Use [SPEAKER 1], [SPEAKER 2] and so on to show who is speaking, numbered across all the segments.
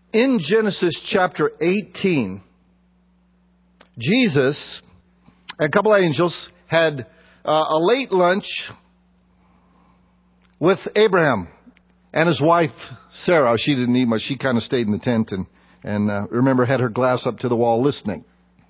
[SPEAKER 1] In Genesis chapter 18, Jesus and a couple of angels had a late lunch with Abraham and his wife Sarah. She didn't eat much. She kind of stayed in the tent and remember, had her glass up to the wall listening.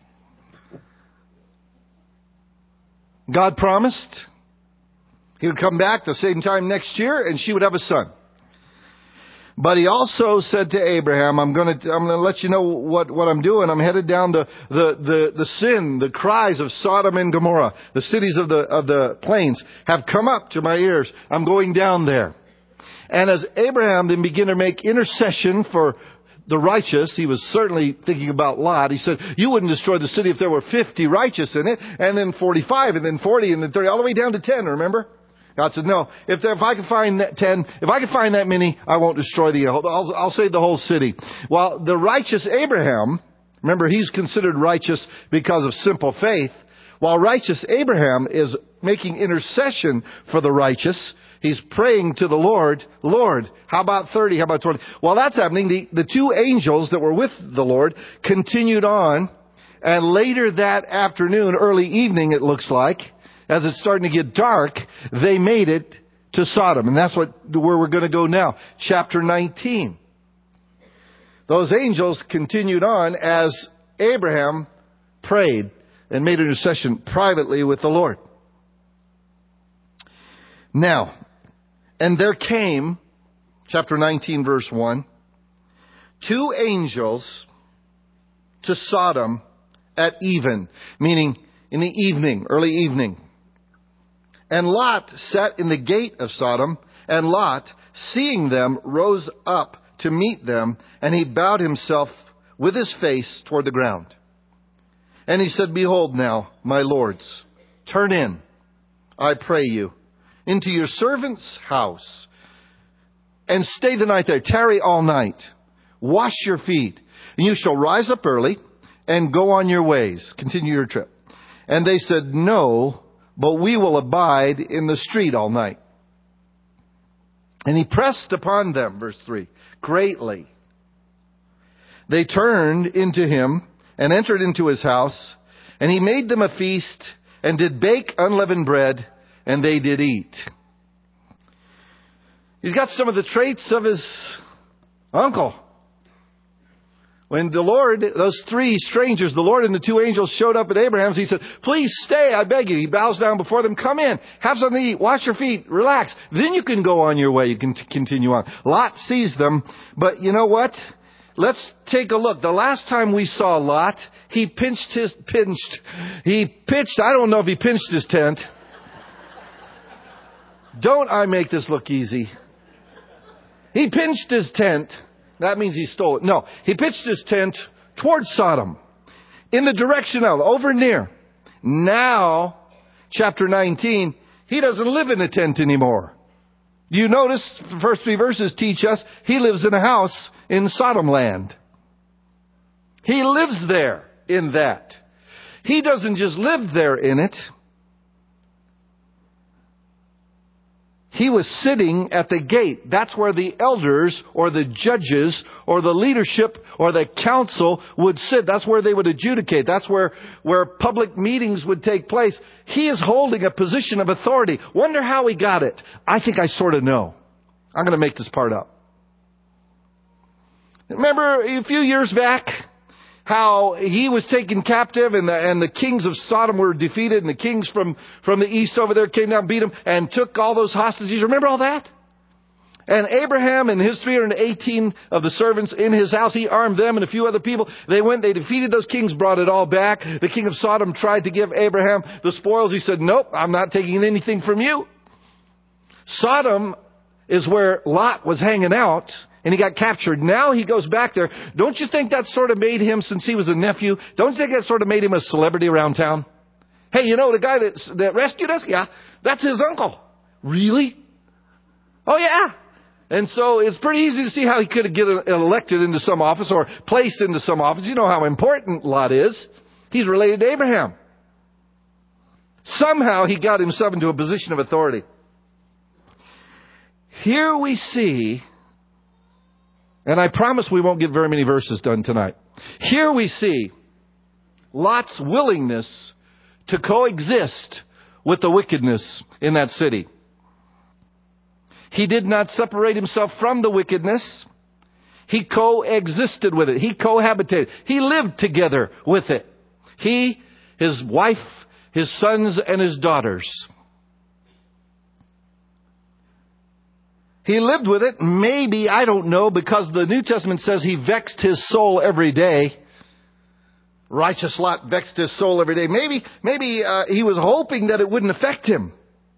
[SPEAKER 1] God promised He would come back the same time next year and she would have a son. But He also said to Abraham, I'm going to let you know what I'm doing. I'm headed down the sin, the cries of Sodom and Gomorrah. The cities of the plains have come up to my ears. I'm going down there. And as Abraham then began to make intercession for the righteous, he was certainly thinking about Lot. He said, you wouldn't destroy the city if there were 50 righteous in it, and then 45, and then 40, and then 30, all the way down to 10, remember? God said, no, if I can find that 10, if I can find that many, I won't destroy I'll save the whole city. While the righteous Abraham, remember, he's considered righteous because of simple faith. While righteous Abraham is making intercession for the righteous, he's praying to the Lord, Lord, how about 30, how about 20? While that's happening, the two angels that were with the Lord continued on, and later that afternoon, early evening it looks like, as it's starting to get dark, they made it to Sodom. And that's where we're going to go now. Chapter 19. Those angels continued on as Abraham prayed and made intercession privately with the Lord. Now, and there came, chapter 19, verse 1, 2 angels to Sodom at even, meaning in the evening, early evening. And Lot sat in the gate of Sodom, and Lot, seeing them, rose up to meet them, and he bowed himself with his face toward the ground. And he said, behold now, my lords, turn in, I pray you, into your servant's house, and stay the night there. Tarry all night. Wash your feet, and you shall rise up early, and go on your ways. Continue your trip. And they said, no, but we will abide in the street all night. And he pressed upon them, verse 3, greatly. They turned into him and entered into his house, and he made them a feast and did bake unleavened bread, and they did eat. He's got some of the traits of his uncle. When the Lord, those 3 strangers, the Lord and the 2 angels showed up at Abraham's, he said, please stay, I beg you. He bows down before them. Come in, have something to eat, wash your feet, relax. Then you can go on your way. You can continue on. Lot sees them, but you know what? Let's take a look. The last time we saw Lot, he pitched, I don't know if he pinched his tent. Don't I make this look easy? He pinched his tent. That means he stole it. No, he pitched his tent towards Sodom, in the direction of, over near. Now, chapter 19, he doesn't live in a tent anymore. You notice the first 3 verses teach us he lives in a house in Sodom land. He lives there in that. He doesn't just live there in it. He was sitting at the gate. That's where the elders or the judges or the leadership or the council would sit. That's where they would adjudicate. That's where public meetings would take place. He is holding a position of authority. Wonder how he got it. I think I sort of know. I'm going to make this part up. Remember a few years back how he was taken captive and the kings of Sodom were defeated, and the kings from the east over there came down, beat him, and took all those hostages. Remember all that? And Abraham and his 318 of the servants in his house, he armed them and a few other people. They went, they defeated those kings, brought it all back. The king of Sodom tried to give Abraham the spoils. He said, nope, I'm not taking anything from you. Sodom is where Lot was hanging out, and he got captured. Now he goes back there. Don't you think that sort of made him, since he was a nephew, don't you think that sort of made him a celebrity around town? Hey, you know the guy that rescued us? Yeah, that's his uncle. Really? Oh, yeah. And so it's pretty easy to see how he could get elected into some office or placed into some office. You know how important Lot is. He's related to Abraham. Somehow he got himself into a position of authority. Here we see, And I promise we won't get very many verses done tonight. Here we see Lot's willingness to coexist with the wickedness in that city. He did not separate himself from the wickedness. He coexisted with it. He cohabitated. He lived together with it. He, his wife, his sons, and his daughters. He lived with it. Maybe, I don't know, because the New Testament says he vexed his soul every day. Righteous Lot vexed his soul every day. Maybe he was hoping that it wouldn't affect him.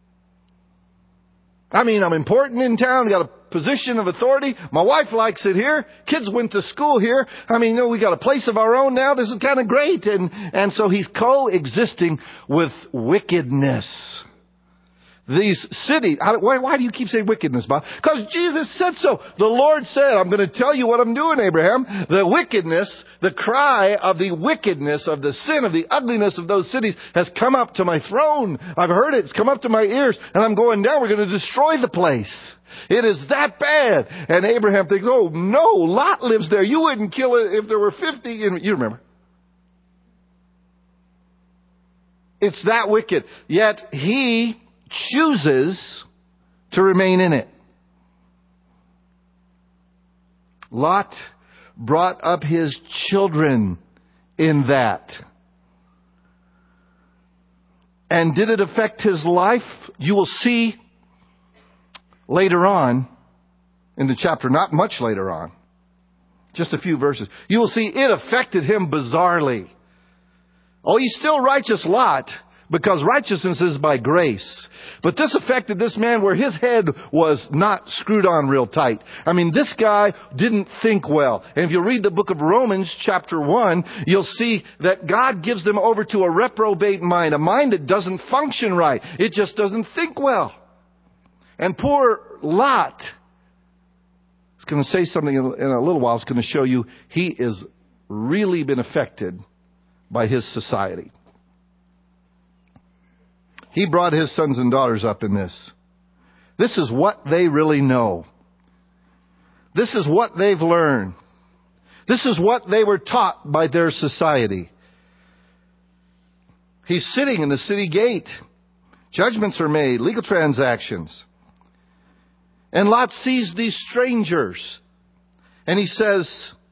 [SPEAKER 1] I mean, I'm important in town, got a position of authority. My wife likes it here. Kids went to school here. I mean, we got a place of our own now. This is kind of great. And so he's coexisting with wickedness. These cities, why do you keep saying wickedness, Bob? Because Jesus said so. The Lord said, I'm going to tell you what I'm doing, Abraham. The wickedness, the cry of the wickedness, of the sin, of the ugliness of those cities has come up to my throne. I've heard it. It's come up to my ears. And I'm going down. We're going to destroy the place. It is that bad. And Abraham thinks, oh no, Lot lives there. You wouldn't kill it if there were 50. You remember. It's that wicked. Yet he chooses to remain in it. Lot brought up his children in that. And did it affect his life? You will see later on in the chapter, not much later on, just a few verses. You will see it affected him bizarrely. Oh, he's still righteous Lot, because righteousness is by grace. But this affected this man where his head was not screwed on real tight. I mean, this guy didn't think well. And if you read the book of Romans, chapter 1, you'll see that God gives them over to a reprobate mind, a mind that doesn't function right. It just doesn't think well. And poor Lot is going to say something in a little while. It's going to show you he is really been affected by his society. He brought his sons and daughters up in this. This is what they really know. This is what they've learned. This is what they were taught by their society. He's sitting in the city gate. Judgments are made, legal transactions. And Lot sees these strangers. And he says,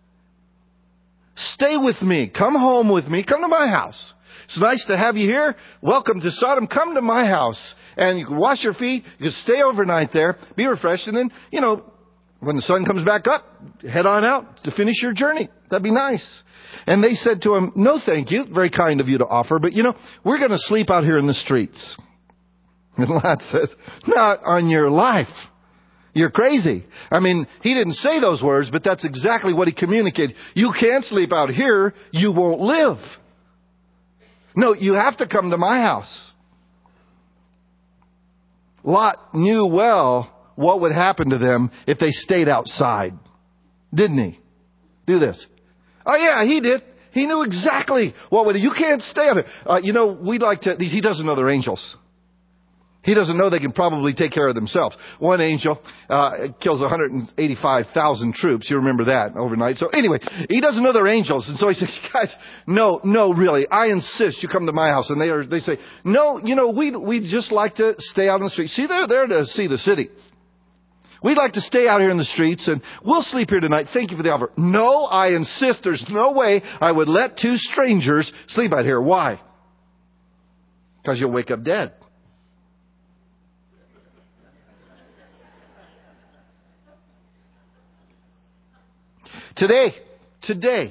[SPEAKER 1] stay with me. Come home with me. Come to my house. It's nice to have you here. Welcome to Sodom. Come to my house. And you can wash your feet. You can stay overnight there. Be refreshed. And then, when the sun comes back up, head on out to finish your journey. That'd be nice. And they said to him, no, thank you. Very kind of you to offer. But, we're going to sleep out here in the streets. And Lot says, not on your life. You're crazy. I mean, he didn't say those words, but that's exactly what he communicated. You can't sleep out here. You won't live. No, you have to come to my house. Lot knew well what would happen to them if they stayed outside. Didn't he? Do this. Oh yeah, he did. He knew exactly what would. You can't stay out here. We'd like to. He doesn't know they're angels. He doesn't know they can probably take care of themselves. One angel kills 185,000 troops. You remember that overnight. So anyway, he doesn't know they're angels. And so he says, guys, no, really, I insist you come to my house. And they say, no, we'd just like to stay out on the street. See, they're there to see the city. We'd like to stay out here in the streets and we'll sleep here tonight. Thank you for the offer. No, I insist. There's no way I would let two strangers sleep out here. Why? Because you'll wake up dead. Today,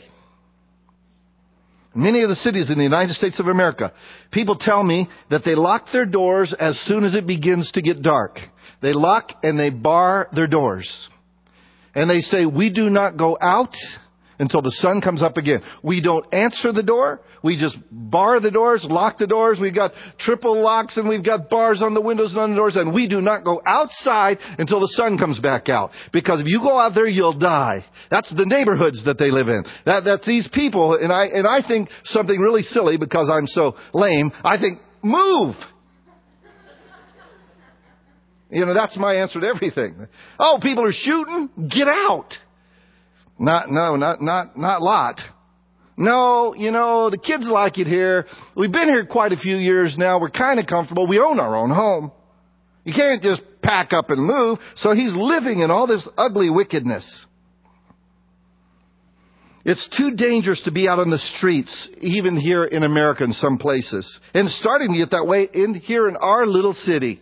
[SPEAKER 1] many of the cities in the United States of America, people tell me that they lock their doors as soon as it begins to get dark. They lock and they bar their doors. And they say, we do not go out until the sun comes up again. We don't answer the door. We just bar the doors, lock the doors. We've got triple locks and we've got bars on the windows and on the doors. And we do not go outside until the sun comes back out. Because if you go out there, you'll die. That's the neighborhoods that they live in. That's these people. And I think something really silly because I'm so lame. I think, move. That's my answer to everything. Oh, people are shooting? Get out. Not Lot. No, the kids like it here. We've been here quite a few years now. We're kind of comfortable. We own our own home. You can't just pack up and move. So he's living in all this ugly wickedness. It's too dangerous to be out on the streets, even here in America in some places. And it's starting to get that way here in our little city.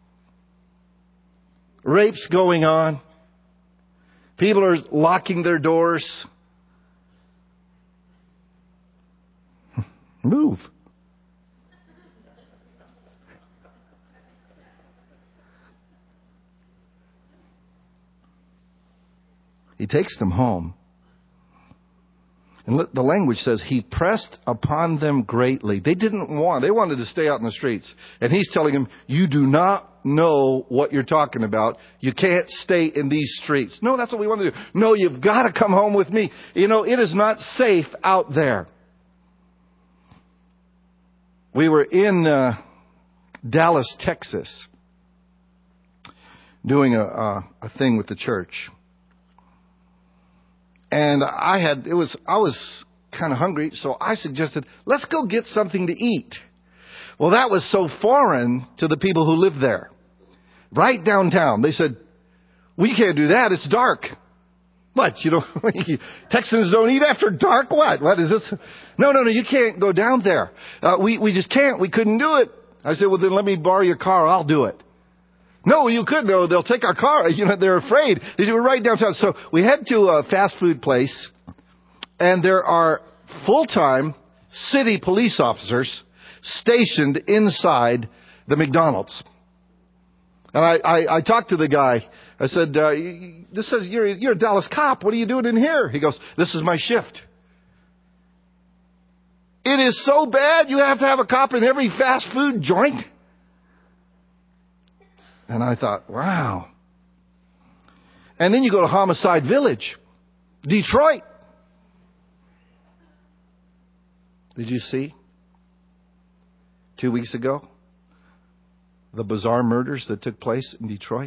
[SPEAKER 1] Rapes going on. People are locking their doors. Move. He takes them home. And the language says, he pressed upon them greatly. They wanted to stay out in the streets. And he's telling them, you do not know what you're talking about. You can't stay in these streets. No, that's what we want to do. No, you've got to come home with me. It is not safe out there. We were in Dallas, Texas, doing a thing with the church. And I was kind of hungry, so I suggested, let's go get something to eat. Well, that was so foreign to the people who lived there. Right downtown. They said, we can't do that. It's dark. What? Texans don't eat after dark? What is this? No, you can't go down there. We just can't. We couldn't do it. I said, well, then let me borrow your car. I'll do it. No, you could. They'll take our car. They're afraid. They were right downtown. So we head to a fast food place, and there are full-time city police officers stationed inside the McDonald's. And I talked to the guy. I said, this says you're a Dallas cop. What are you doing in here? He goes, this is my shift. It is so bad you have to have a cop in every fast food joint. And I thought, wow. And then you go to Homicide Village, Detroit. Did you see 2 weeks ago the bizarre murders that took place in Detroit?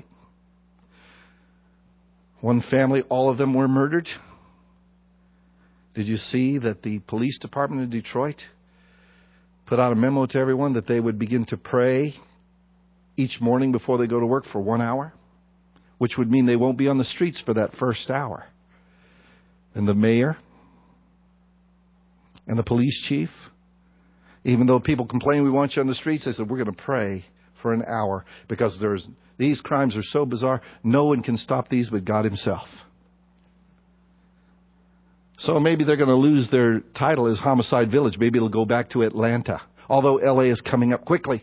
[SPEAKER 1] One family, all of them were murdered. Did you see that the police department in Detroit put out a memo to everyone that they would begin to pray each morning before they go to work for 1 hour, which would mean they won't be on the streets for that first hour. And the mayor and the police chief, even though people complain we want you on the streets, they said, we're going to pray for an hour because these crimes are so bizarre, no one can stop these but God himself. So maybe they're going to lose their title as Homicide Village. Maybe it'll go back to Atlanta, although LA is coming up quickly.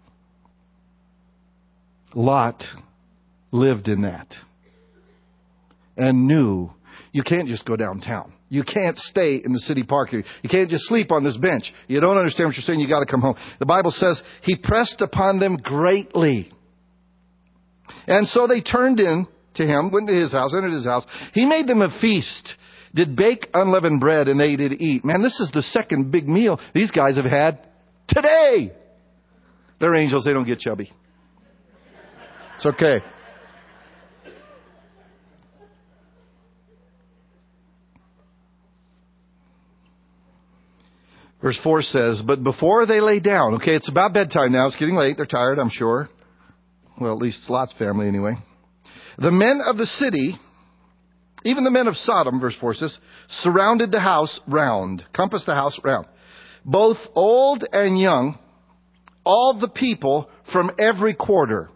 [SPEAKER 1] Lot lived in that and knew you can't just go downtown. You can't stay in the city park. You can't just sleep on this bench. You don't understand what you're saying. You got to come home. The Bible says he pressed upon them greatly. And so they turned in to him, went to his house, entered his house. He made them a feast, did bake unleavened bread, and they did eat. Man, this is the second big meal these guys have had today. They're angels. They don't get chubby. It's okay. Verse 4 says, but before they lay down, okay, it's about bedtime now. It's getting late. They're tired, I'm sure. Well, at least Lot's family anyway. The men of the city, even the men of Sodom, verse 4 says, surrounded the house round, compassed the house round. Both old and young, all the people from every quarter.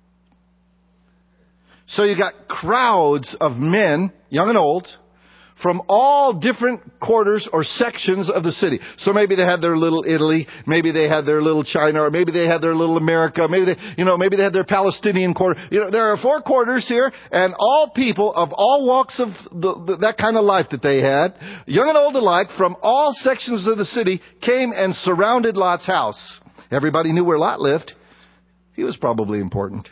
[SPEAKER 1] So you got crowds of men, young and old, from all different quarters or sections of the city. So maybe they had their little Italy, maybe they had their little China, or maybe they had their little America, maybe they had their Palestinian quarter. There are 4 quarters here, and all people of all walks of that kind of life that they had, young and old alike, from all sections of the city, came and surrounded Lot's house. Everybody knew where Lot lived. He was probably important.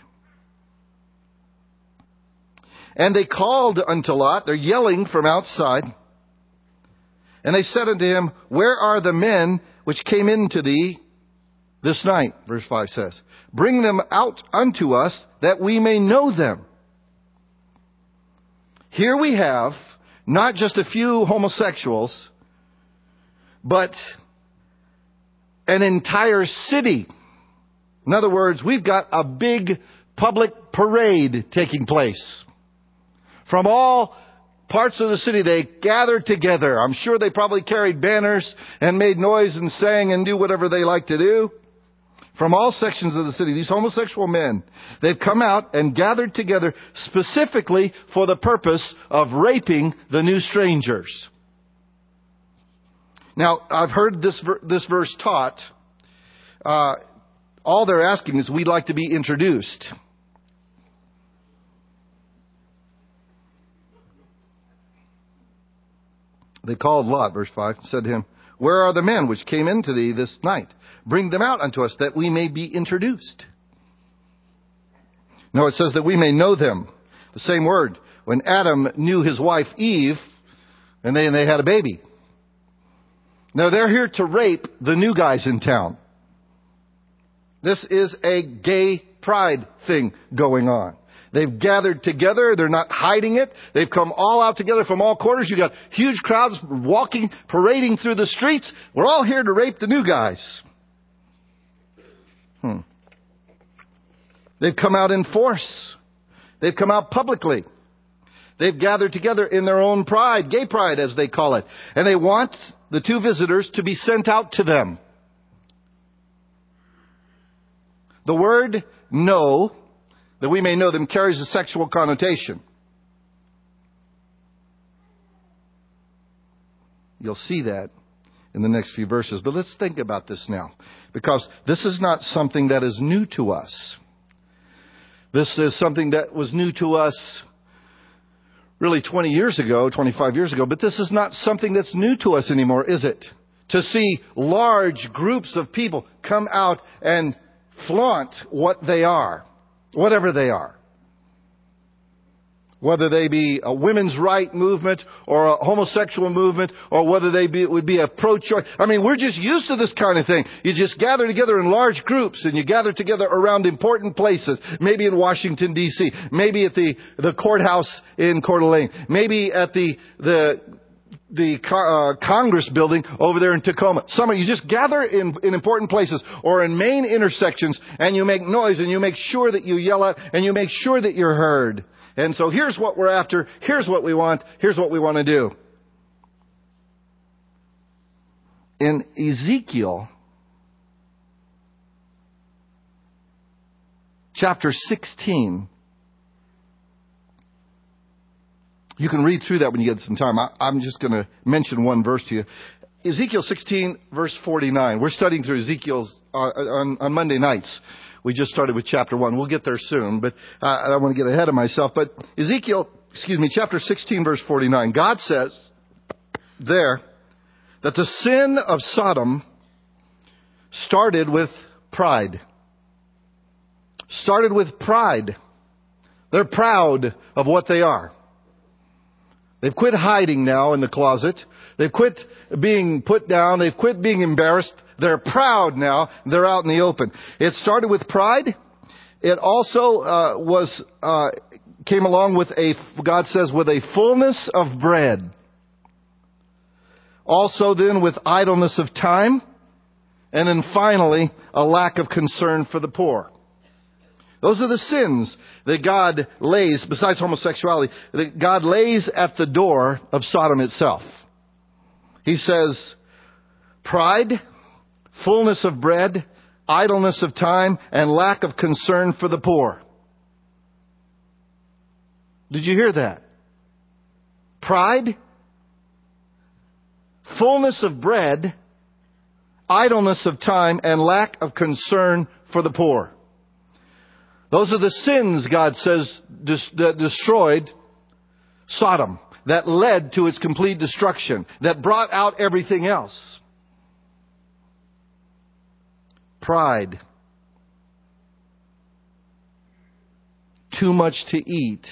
[SPEAKER 1] And they called unto Lot, they're yelling from outside, and they said unto him, where are the men which came into thee this night? Verse 5 says, bring them out unto us that we may know them. Here we have Not just a few homosexuals, but an entire city. In other words, we've got a big public parade taking place. From all parts of the city, they gathered together. I'm sure they probably carried banners and made noise and sang and do whatever they like to do. From all sections of the city, these homosexual men, they've come out and gathered together specifically for the purpose of raping the new strangers. Now, I've heard this verse taught. All they're asking is, we'd like to be introduced. They called Lot, verse 5, and said to him, "Where are the men which came into thee this night? Bring them out unto us, that we may be introduced." No, it says that we may know them. The same word. When Adam knew his wife Eve, and they had a baby. Now they're here to rape the new guys in town. This is a gay pride thing going on. They've gathered together. They're not hiding it. They've come all out together from all corners. You got huge crowds walking, parading through the streets. We're all here to rape the new guys. They've come out in force. They've come out publicly. They've gathered together in their own pride, gay pride as they call it. And they want the two visitors to be sent out to them. The word know, that we may know them, carries a sexual connotation. You'll see that in the next few verses. But let's think about this now, because this is not something that is new to us. This is something that was new to us really 20 years ago, 25 years ago, but this is not something that's new to us anymore, is it? To see large groups of people come out and flaunt what they are, whatever they are. Whether they be a women's right movement or a homosexual movement, or whether would be a pro-choice. I mean, we're just used to this kind of thing. You just gather together in large groups, and you gather together around important places. Maybe in Washington, D.C. Maybe at the courthouse in Coeur d'Alene. Maybe at the Congress building over there in Tacoma. You just gather in important places or in main intersections, and you make noise, and you make sure that you yell out, and you make sure that you're heard. And so here's what we're after. Here's what we want. Here's what we want to do. In Ezekiel chapter 16, you can read through that when you get some time. I'm just going to mention one verse to you. Ezekiel 16, verse 49. We're studying through Ezekiel's on Monday nights. We just started with chapter 1. We'll get there soon, but I don't want to get ahead of myself. But chapter 16, verse 49. God says there that the sin of Sodom started with pride. Started with pride. They're proud of what they are. They've quit hiding now in the closet. They've quit being put down. They've quit being embarrassed. They're proud now. They're out in the open. It started with pride. It also came along with God says, with a fullness of bread. Also then with idleness of time. And then finally, a lack of concern for the poor. Those are the sins that God lays, besides homosexuality, that God lays at the door of Sodom itself. He says, pride, fullness of bread, idleness of time, and lack of concern for the poor. Did you hear that? Pride, fullness of bread, idleness of time, and lack of concern for the poor. Those are the sins, God says, that destroyed Sodom, that led to its complete destruction, that brought out everything else. Pride. Too much to eat.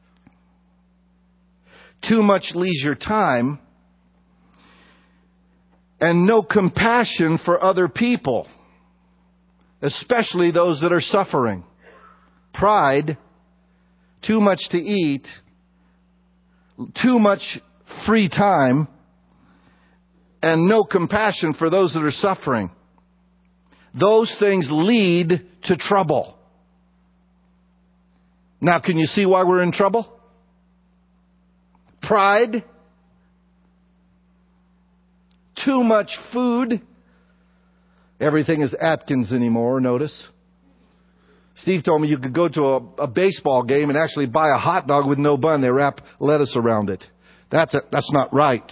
[SPEAKER 1] Too much leisure time. And no compassion for other people, especially those that are suffering. Pride, too much to eat, too much free time, and no compassion for those that are suffering. Those things lead to trouble. Now, can you see why we're in trouble? Pride. Too much food. Everything is Atkins anymore, notice. Steve told me you could go to a baseball game and actually buy a hot dog with no bun. They wrap lettuce around it. That's not right.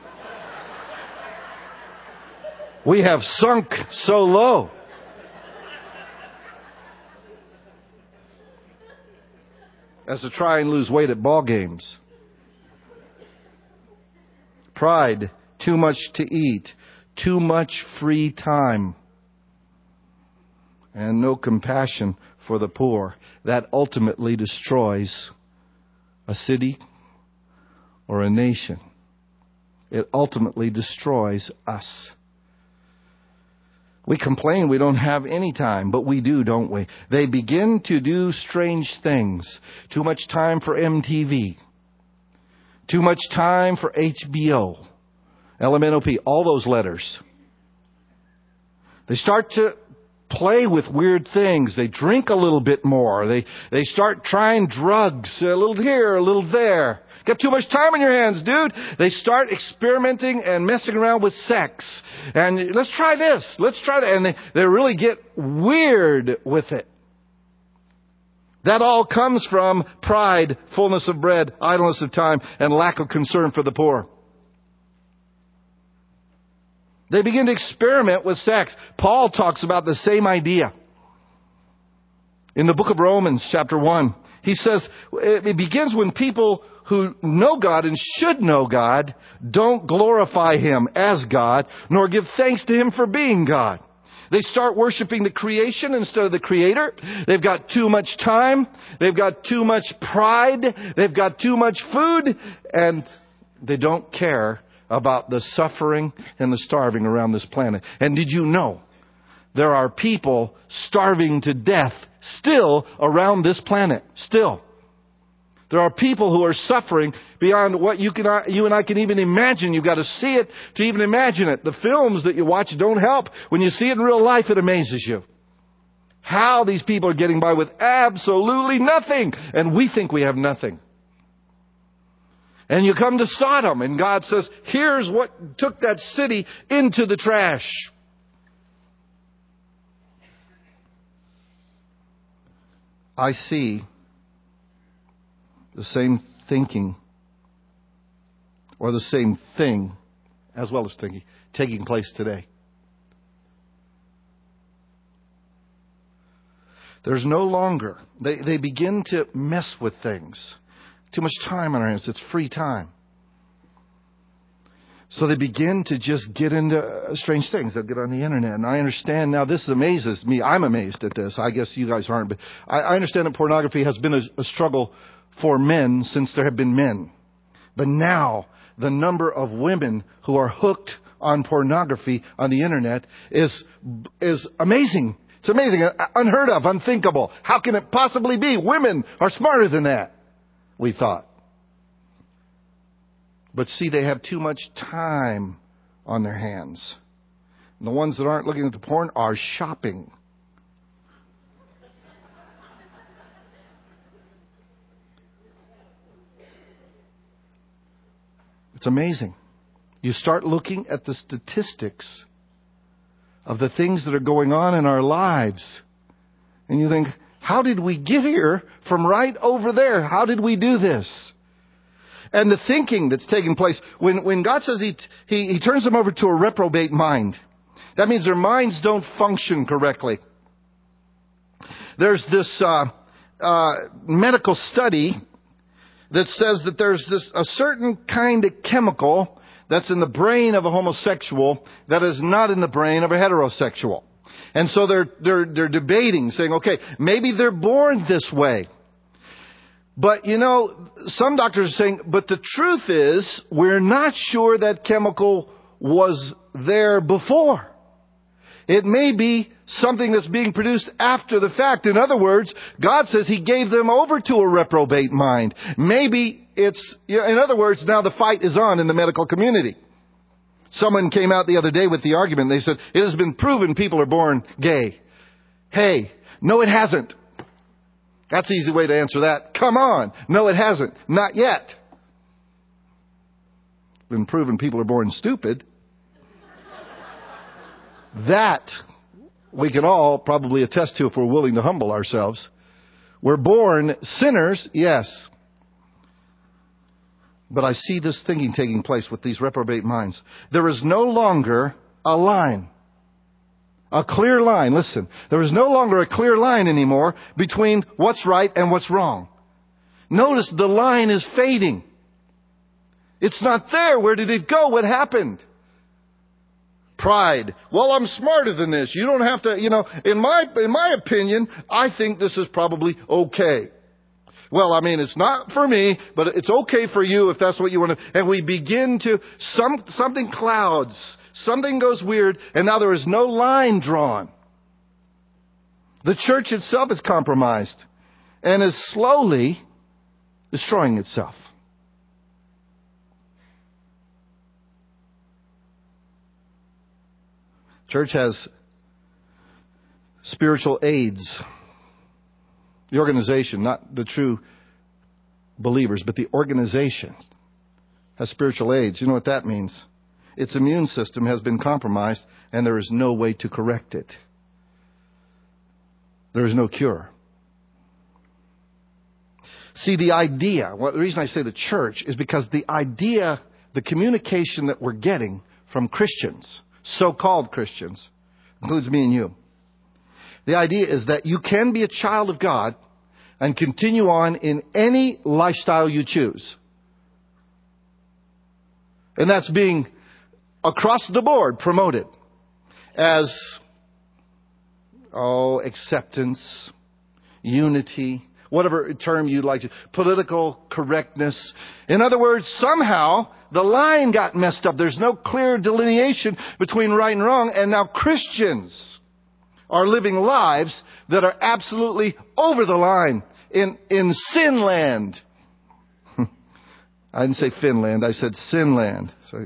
[SPEAKER 1] We have sunk so low. As to try and lose weight at ball games. Pride, too much to eat, too much free time, and no compassion for the poor. That ultimately destroys a city or a nation. It ultimately destroys us. We complain we don't have any time, but we do, don't we? They begin to do strange things. Too much time for MTV. Too much time for HBO. LMNOP, all those letters. They start to play with weird things. They drink a little bit more. They start trying drugs, a little here, a little there. Got too much time on your hands, dude. They start experimenting and messing around with sex. And let's try this. Let's try that. And they really get weird with it. That all comes from pride, fullness of bread, idleness of time, and lack of concern for the poor. They begin to experiment with sex. Paul talks about the same idea. In the book of Romans, chapter 1, he says, it begins when people who know God and should know God don't glorify Him as God, nor give thanks to Him for being God. They start worshiping the creation instead of the Creator. They've got too much time. They've got too much pride. They've got too much food. And they don't care about the suffering and the starving around this planet. And did you know there are people starving to death still around this planet? Still. There are people who are suffering beyond what you and I can even imagine. You've got to see it to even imagine it. The films that you watch don't help. When you see it in real life, it amazes you. How these people are getting by with absolutely nothing. And we think we have nothing. And you come to Sodom and God says, here's what took that city into the trash. I see the same thinking or the same thing as well as thinking taking place today. There's no longer, they begin to mess with things. Too much time on our hands. It's free time. So they begin to just get into strange things. They'll get on the internet. And I understand now this amazes me. I'm amazed at this. I guess you guys aren't. But I understand that pornography has been a struggle for men since there have been men. But now the number of women who are hooked on pornography on the internet is amazing. It's amazing. Unheard of. Unthinkable. How can it possibly be? Women are smarter than that, we thought. But see, they have too much time on their hands. And the ones that aren't looking at the porn are shopping. It's amazing. You start looking at the statistics of the things that are going on in our lives. And you think, how did we get here from right over there? How did we do this? And the thinking that's taking place, when God says He turns them over to a reprobate mind, that means their minds don't function correctly. There's this medical study that says that there's a certain kind of chemical that's in the brain of a homosexual that is not in the brain of a heterosexual. And so they're debating, saying, okay, maybe they're born this way. But, you know, some doctors are saying, but the truth is, we're not sure that chemical was there before. It may be something that's being produced after the fact. In other words, God says He gave them over to a reprobate mind. Maybe in other words, now the fight is on in the medical community. Someone came out the other day with the argument. They said, it has been proven people are born gay. Hey, no it hasn't. That's the easy way to answer that. Come on. No it hasn't. Not yet. Been proven people are born stupid. That we can all probably attest to if we're willing to humble ourselves. We're born sinners, yes. But I see this thinking taking place with these reprobate minds. There is no longer a line. A clear line. Listen, there is no longer a clear line anymore between what's right and what's wrong. Notice the line is fading. It's not there. Where did it go? What happened? Pride. Well, I'm smarter than this. You don't have to, in my opinion, I think this is probably okay. Well, I mean, it's not for me, but it's okay for you if that's what you want to. And we begin to, something clouds, something goes weird, and now there is no line drawn. The church itself is compromised and is slowly destroying itself. Church has spiritual aids. The organization, not the true believers, but the organization has spiritual aids. You know what that means? Its immune system has been compromised and there is no way to correct it. There is no cure. See, the idea, the reason I say the church is because the idea, the communication that we're getting from Christians, so-called Christians, includes me and you. The idea is that you can be a child of God and continue on in any lifestyle you choose. And that's being across the board promoted as, acceptance, unity, whatever term you'd like to, political correctness. In other words, somehow the line got messed up. There's no clear delineation between right and wrong, and now Christians are living lives that are absolutely over the line in sin land. I didn't say Finland, I said sin land. So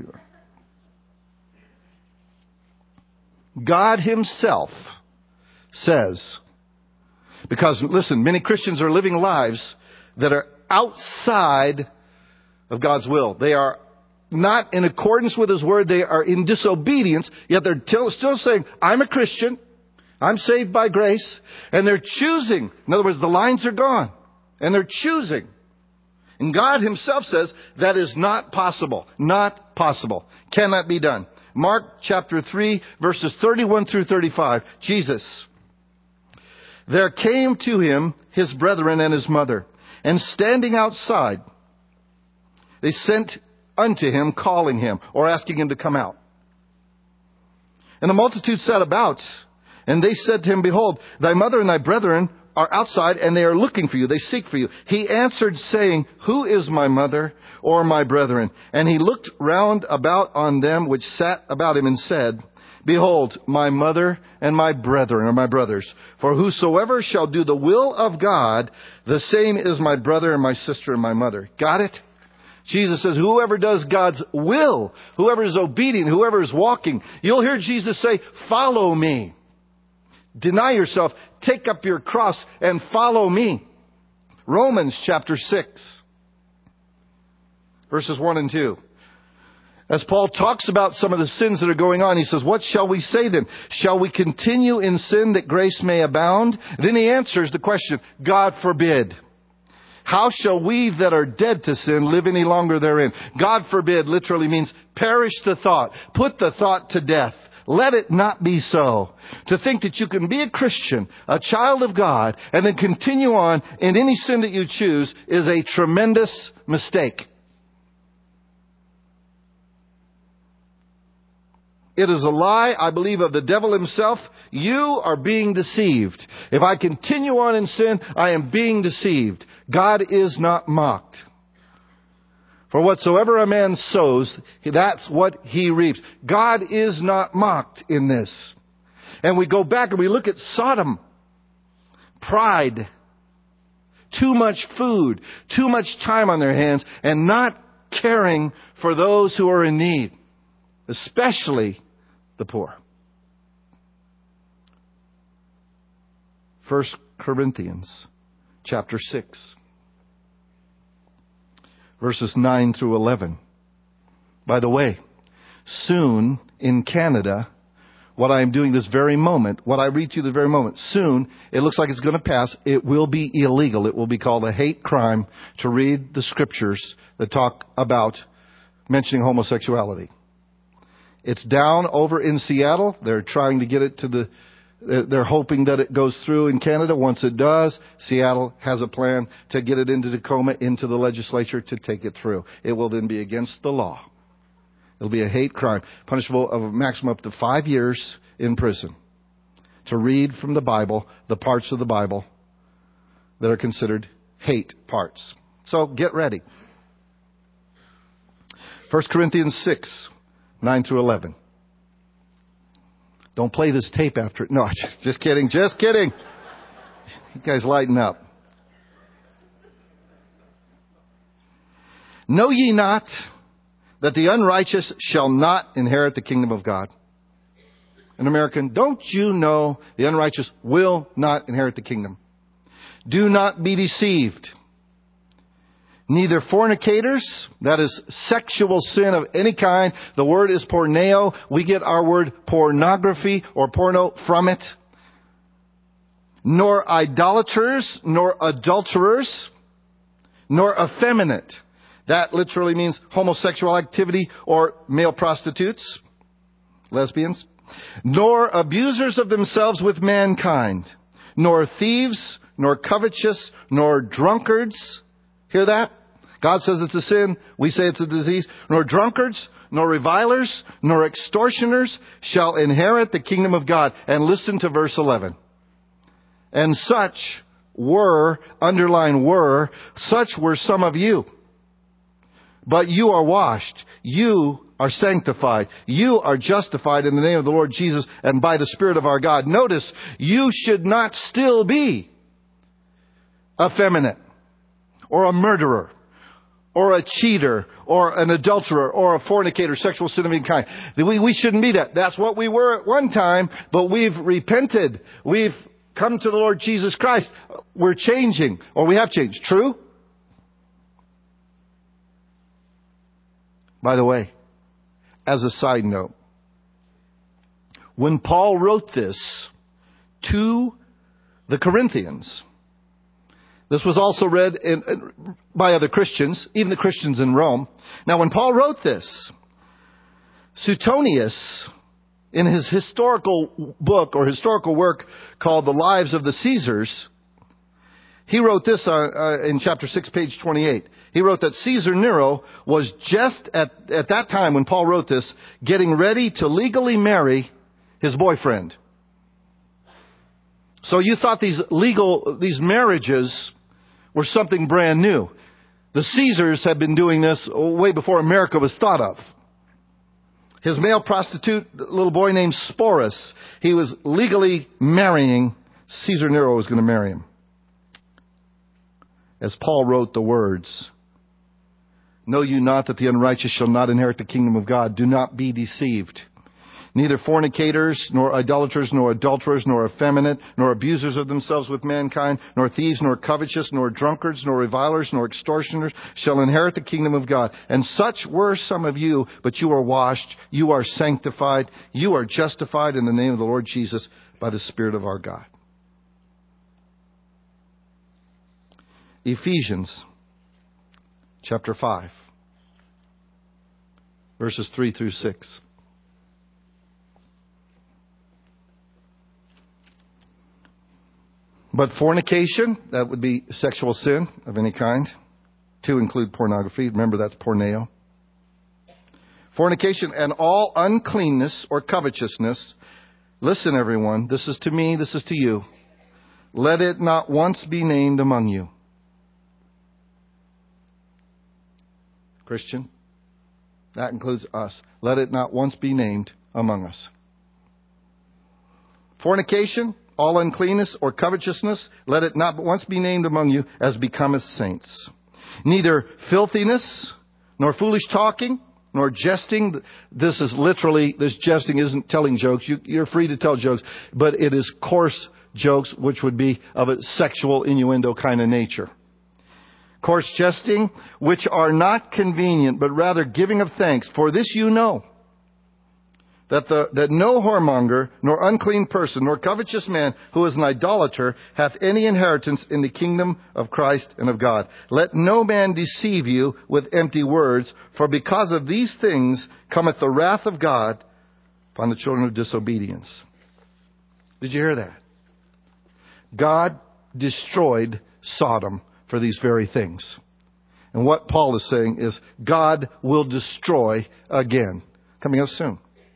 [SPEAKER 1] God Himself says, because listen, many Christians are living lives that are outside of God's will. They are not in accordance with His Word. They are in disobedience, yet they're still saying, I'm a Christian. I'm saved by grace. And they're choosing. In other words, the lines are gone. And they're choosing. And God Himself says that is not possible. Not possible. Cannot be done. Mark chapter 3, verses 31 through 35. Jesus. There came to Him His brethren and His mother. And standing outside, they sent unto Him, calling Him, or asking Him to come out. And the multitude sat about, and they said to Him, Behold, thy mother and thy brethren are outside, and they are looking for you. They seek for you. He answered, saying, Who is my mother or my brethren? And He looked round about on them which sat about Him, and said, Behold, my mother and my brethren, or my brothers. For whosoever shall do the will of God, the same is my brother and my sister and my mother. Got it? Jesus says, whoever does God's will, whoever is obedient, whoever is walking, you'll hear Jesus say, follow me. Deny yourself, take up your cross, and follow me. Romans chapter 6, verses 1 and 2. As Paul talks about some of the sins that are going on, he says, what shall we say then? Shall we continue in sin that grace may abound? Then he answers the question, God forbid. How shall we that are dead to sin live any longer therein? God forbid literally means perish the thought. Put the thought to death. Let it not be so. To think that you can be a Christian, a child of God, and then continue on in any sin that you choose is a tremendous mistake. It is a lie, I believe, of the devil himself. You are being deceived. If I continue on in sin, I am being deceived. God is not mocked. For whatsoever a man sows, that's what he reaps. God is not mocked in this. And we go back and we look at Sodom. Pride. too much food, too much time on their hands, and not caring for those who are in need, especially the poor. 1 Corinthians chapter 6, verses 9 through 11. By the way, soon in Canada, what I am doing this very moment, what I read to you this very moment, soon, it looks like it's going to pass, it will be illegal. It will be called a hate crime to read the scriptures that talk about mentioning homosexuality. It's down over in Seattle. They're trying to get it to they're hoping that it goes through in Canada. Once it does, Seattle has a plan to get it into Tacoma, into the legislature to take it through. It will then be against the law. It'll be a hate crime, punishable of a maximum up to 5 years in prison, to read from the Bible the parts of the Bible that are considered hate parts. So get ready. 1 Corinthians 6, 9 through 11. Don't play this tape after it. No, just kidding. Just kidding. You guys lighten up. Know ye not that the unrighteous shall not inherit the kingdom of God? An American, don't you know the unrighteous will not inherit the kingdom? Do not be deceived. Neither fornicators, that is sexual sin of any kind. The word is porneo. We get our word pornography or porno from it. Nor idolaters, nor adulterers, nor effeminate. That literally means homosexual activity or male prostitutes, lesbians. Nor abusers of themselves with mankind, nor thieves, nor covetous, nor drunkards. Hear that? God says it's a sin. We say it's a disease. Nor drunkards, nor revilers, nor extortioners shall inherit the kingdom of God. And listen to verse 11. And such were, underline were, such were some of you. But you are washed. You are sanctified. You are justified in the name of the Lord Jesus and by the Spirit of our God. Notice, you should not still be effeminate or a murderer or a cheater or an adulterer or a fornicator, sexual sin of any kind. We shouldn't be that. That's what we were at one time, but we've repented. We've come to the Lord Jesus Christ. We're changing, or we have changed. True? By the way, as a side note, when Paul wrote this to the Corinthians, this was also read by other Christians, even the Christians in Rome. Now, when Paul wrote this, Suetonius, in his historical book or historical work called The Lives of the Caesars, he wrote this in chapter 6, page 28. He wrote that Caesar Nero was just at that time when Paul wrote this, getting ready to legally marry his boyfriend. So you thought these marriages were something brand new. The Caesars had been doing this way before America was thought of. His male prostitute, a little boy named Sporus, he was legally marrying. Caesar Nero was going to marry him. As Paul wrote the words, know you not that the unrighteous shall not inherit the kingdom of God? Do not be deceived. Neither fornicators, nor idolaters, nor adulterers, nor effeminate, nor abusers of themselves with mankind, nor thieves, nor covetous, nor drunkards, nor revilers, nor extortioners shall inherit the kingdom of God. And such were some of you, but you are washed, you are sanctified, you are justified in the name of the Lord Jesus by the Spirit of our God. Ephesians chapter 5, verses 3 through 6. But fornication, that would be sexual sin of any kind, to include pornography. Remember, that's porneo. Fornication and all uncleanness or covetousness. Listen, everyone, this is to me, this is to you. Let it not once be named among you. Christian, that includes us. Let it not once be named among us. Fornication, all uncleanness or covetousness, let it not but once be named among you as becometh saints. Neither filthiness, nor foolish talking, nor jesting. This is literally, this jesting isn't telling jokes. You're free to tell jokes, but it is coarse jokes, which would be of a sexual innuendo kind of nature. Coarse jesting, which are not convenient, but rather giving of thanks. For this you know, that no whoremonger, nor unclean person, nor covetous man who is an idolater hath any inheritance in the kingdom of Christ and of God. Let no man deceive you with empty words, for because of these things cometh the wrath of God upon the children of disobedience. Did you hear that? God destroyed Sodom for these very things. And what Paul is saying is God will destroy again. Coming up soon.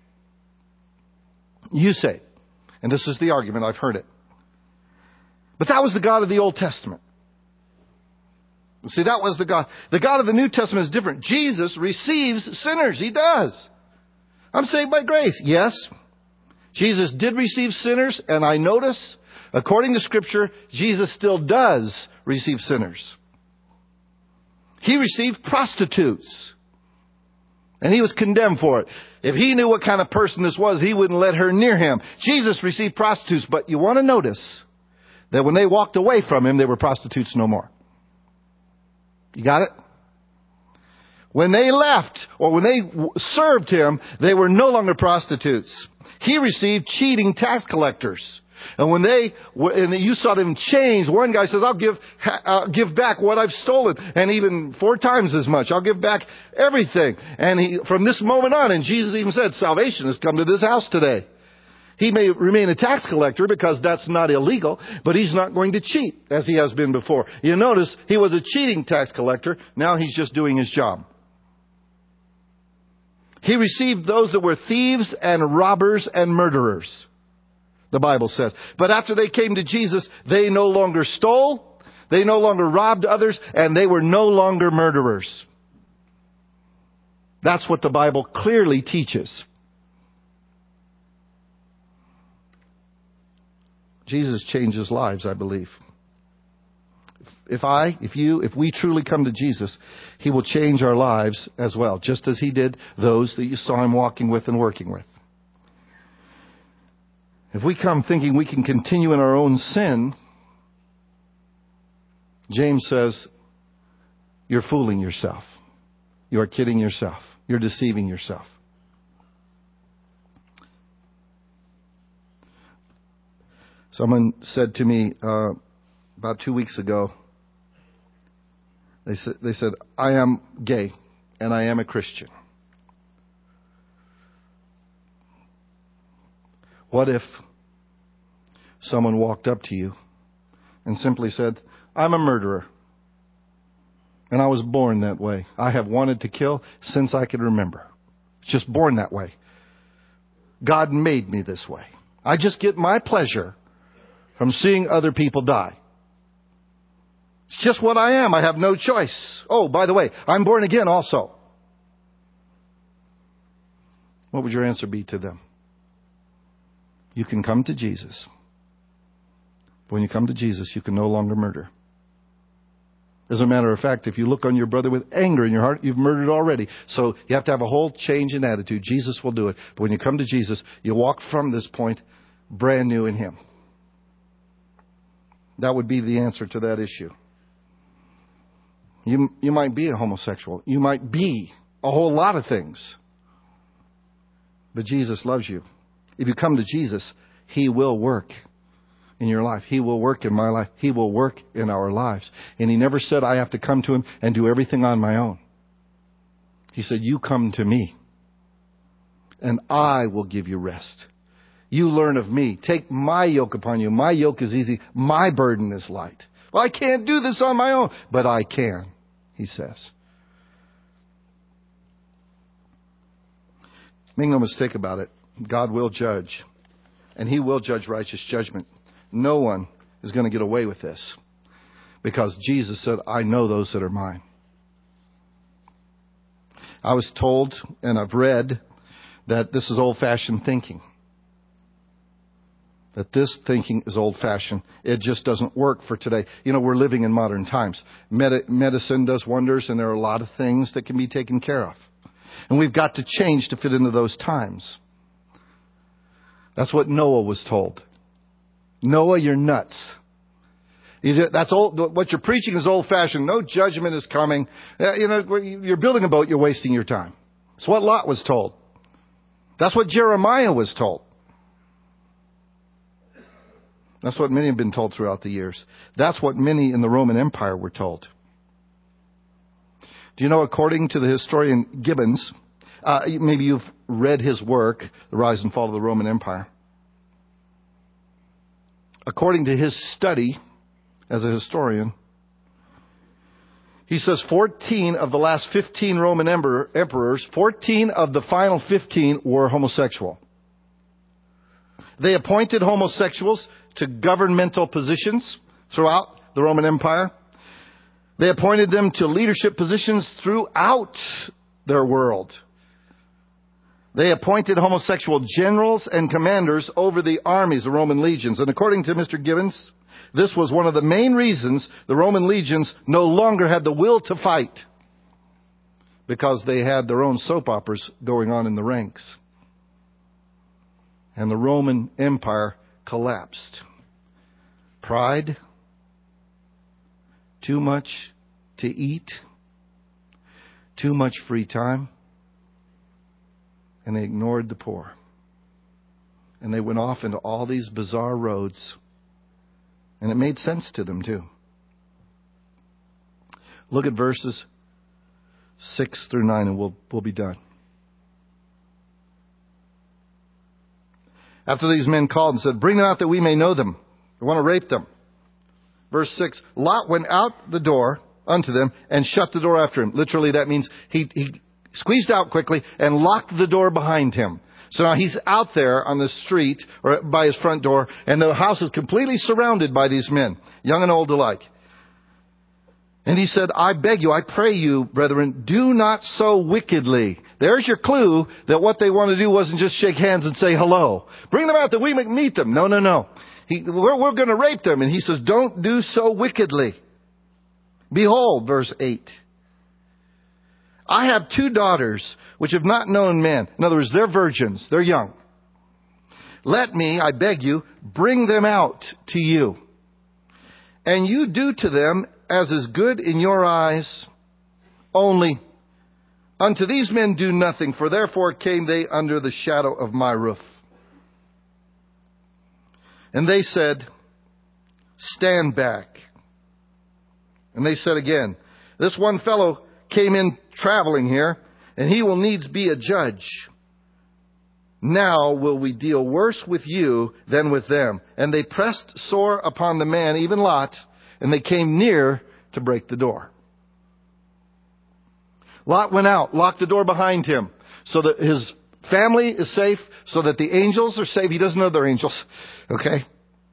[SPEAKER 1] You say, and this is the argument, I've heard it, but that was the God of the Old Testament. See, that was the God. The God of the New Testament is different. Jesus receives sinners. He does. I'm saved by grace. Yes, Jesus did receive sinners, and I notice, according to Scripture, Jesus still does receive sinners. He received prostitutes. And he was condemned for it. If he knew what kind of person this was, he wouldn't let her near him. Jesus received prostitutes. But you want to notice that when they walked away from him, they were prostitutes no more. You got it? When they left, or when they served him, they were no longer prostitutes. He received cheating tax collectors. And when you saw them change, one guy says, I'll give back what I've stolen. And even 4 times as much. I'll give back everything. And from this moment on, and Jesus even said, salvation has come to this house today. He may remain a tax collector because that's not illegal, but he's not going to cheat as he has been before. You notice he was a cheating tax collector. Now he's just doing his job. He received those that were thieves and robbers and murderers. The Bible says. But after they came to Jesus, they no longer stole, they no longer robbed others, and they were no longer murderers. That's what the Bible clearly teaches. Jesus changes lives, I believe. If we truly come to Jesus, He will change our lives as well, just as He did those that you saw Him walking with and working with. If we come thinking we can continue in our own sin, James says, you're fooling yourself. You are kidding yourself. You're deceiving yourself. Someone said to me about 2 weeks ago, they said, I am gay and I am a Christian. What if someone walked up to you and simply said, I'm a murderer. And I was born that way. I have wanted to kill since I can remember. Just born that way. God made me this way. I just get my pleasure from seeing other people die. It's just what I am. I have no choice. Oh, by the way, I'm born again also. What would your answer be to them? You can come to Jesus. When you come to Jesus, you can no longer murder. As a matter of fact, if you look on your brother with anger in your heart, you've murdered already. So you have to have a whole change in attitude. Jesus will do it. But when you come to Jesus, you walk from this point brand new in Him. That would be the answer to that issue. You might be a homosexual. You might be a whole lot of things. But Jesus loves you. If you come to Jesus, He will work in your life. He will work in my life. He will work in our lives. And He never said I have to come to Him and do everything on my own. He said, you come to me and I will give you rest. You learn of me. Take my yoke upon you. My yoke is easy. My burden is light. Well, I can't do this on my own, but I can, He says. Make no mistake about it. God will judge. And He will judge righteous judgment. No one is going to get away with this. Because Jesus said, I know those that are mine. I was told, and I've read, that this is old-fashioned thinking. that this thinking is old-fashioned. It just doesn't work for today. We're living in modern times. Medicine does wonders, and there are a lot of things that can be taken care of. And we've got to change to fit into those times. That's what Noah was told. Noah, you're nuts. That's old. What you're preaching is old-fashioned. No judgment is coming. You're building a boat, you're wasting your time. That's what Lot was told. That's what Jeremiah was told. That's what many have been told throughout the years. That's what many in the Roman Empire were told. Do you know, according to the historian Gibbons, maybe you've read his work, The Rise and Fall of the Roman Empire. According to his study as a historian, he says 14 of the last 15 Roman emperors, 14 of the final 15 were homosexual. They appointed homosexuals to governmental positions throughout the Roman Empire. They appointed them to leadership positions throughout their world. They appointed homosexual generals and commanders over the armies, the Roman legions. And according to Mr. Gibbons, this was one of the main reasons the Roman legions no longer had the will to fight, because they had their own soap operas going on in the ranks. And the Roman Empire collapsed. Pride, too much to eat, too much free time, and they ignored the poor. And they went off into all these bizarre roads, and it made sense to them too. Look at verses 6 through 9, and we'll be done. After these men called and said, "Bring them out that we may know them. We want to rape them." Verse 6, Lot went out the door unto them and shut the door after him. Literally, that means he squeezed out quickly and locked the door behind him. So now he's out there on the street or by his front door, and the house is completely surrounded by these men, young and old alike. And he said, "I beg you, I pray you, brethren, do not so wickedly." There's your clue that what they want to do wasn't just shake hands and say hello. Bring them out that we may meet them. No. We're going to rape them. And he says, don't do so wickedly. Behold, verse 8. I have 2 daughters which have not known men. In other words, they're virgins. They're young. Let me, I beg you, bring them out to you. And you do to them as is good in your eyes, only unto these men do nothing, for therefore came they under the shadow of my roof. And they said, stand back. And they said again, this one fellow came in traveling here, and he will needs be a judge. Now will we deal worse with you than with them. And they pressed sore upon the man, even Lot, and they came near to break the door. Lot went out, locked the door behind him, so that his family is safe, so that the angels are safe. He doesn't know they're angels, okay?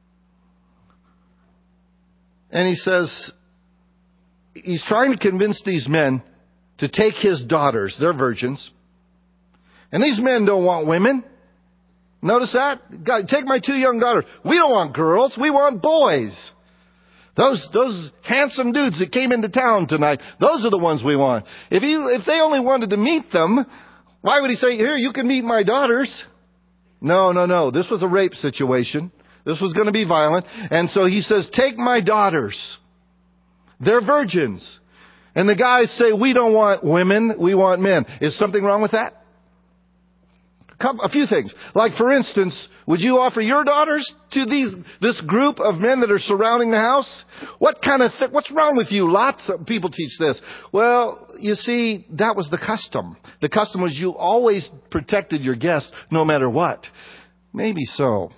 [SPEAKER 1] And he says, he's trying to convince these men to take his daughters. They're virgins. And these men don't want women. Notice that? God, take my 2 young daughters. We don't want girls. We want boys. Those handsome dudes that came into town tonight, those are the ones we want. If they only wanted to meet them, why would he say, here, you can meet my daughters? No. This was a rape situation. This was going to be violent. And so he says, take my daughters. They're virgins. And the guys say, we don't want women, we want men. Is something wrong with that? A few things. Like, for instance, would you offer your daughters to this group of men that are surrounding the house? What's wrong with you? Lots of people teach this. Well, you see, that was the custom. The custom was you always protected your guests no matter what. Maybe so.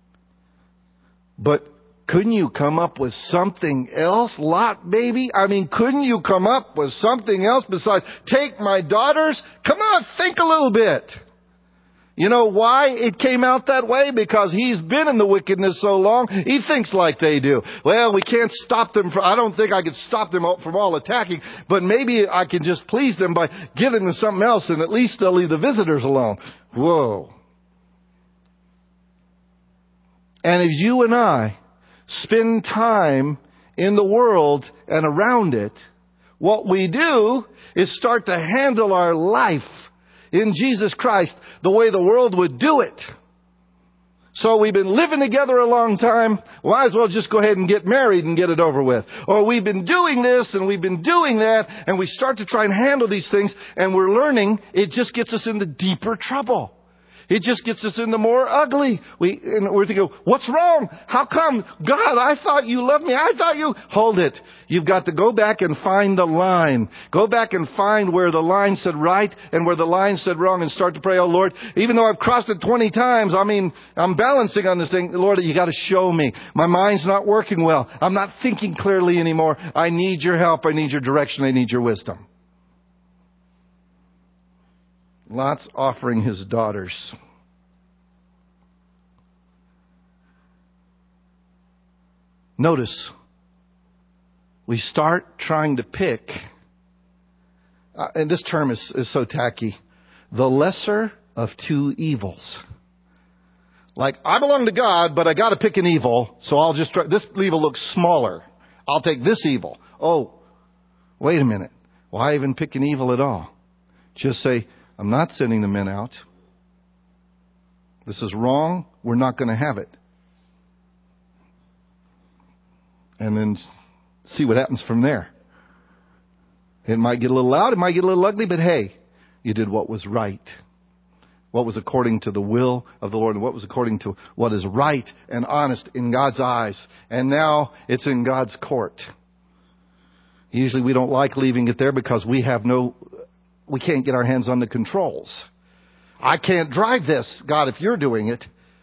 [SPEAKER 1] But couldn't you come up with something else, Lot, baby? I mean, couldn't you come up with something else besides take my daughters? Come on, think a little bit. You know why it came out that way? Because he's been in the wickedness so long, he thinks like they do. Well, we can't stop them I don't think I could stop them from all attacking, but maybe I can just please them by giving them something else, and at least they'll leave the visitors alone. Whoa. And if you and I spend time in the world and around it, what we do is start to handle our life in Jesus Christ the way the world would do it. So we've been living together a long time. Might as well just go ahead and get married and get it over with. Or we've been doing this and we've been doing that, and we start to try and handle these things, and we're learning it just gets us into deeper trouble. It just gets us into more ugly. We're thinking, what's wrong? How come? God, I thought you loved me. I thought you... Hold it. You've got to go back and find the line. Go back and find where the line said right and where the line said wrong, and start to pray, oh Lord, even though I've crossed it 20 times, I'm balancing on this thing. Lord, you got to show me. My mind's not working well. I'm not thinking clearly anymore. I need your help. I need your direction. I need your wisdom. Lot's offering his daughters. Notice, we start trying to pick, and this term is so tacky, the lesser of two evils. Like, I belong to God, but I got to pick an evil, so I'll just try. This evil looks smaller. I'll take this evil. Oh, wait a minute. Why even pick an evil at all? Just say, I'm not sending the men out. This is wrong. We're not going to have it. And then see what happens from there. It might get a little loud. It might get a little ugly. But hey, you did what was right. What was according to the will of the Lord, and what was according to what is right and honest in God's eyes. And now it's in God's court. Usually we don't like leaving it there because we can't get our hands on the controls. I can't drive this. God, if you're doing it.